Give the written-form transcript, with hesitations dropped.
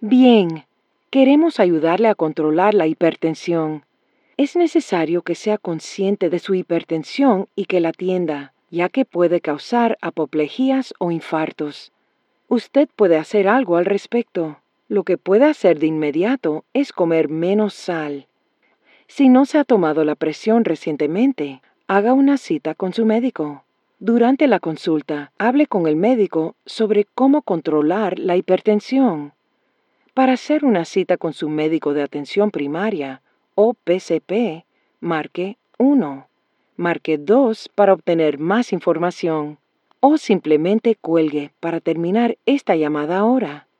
Bien, queremos ayudarle a controlar la hipertensión. Es necesario que sea consciente de su hipertensión y que la atienda, ya que puede causar apoplejías o infartos. Usted puede hacer algo al respecto. Lo que puede hacer de inmediato es comer menos sal. Si no se ha tomado la presión recientemente, haga una cita con su médico. Durante la consulta, hable con el médico sobre cómo controlar la hipertensión. Para hacer una cita con su médico de atención primaria o PCP, marque 1. Marque 2 para obtener más información. O simplemente cuelgue para terminar esta llamada ahora.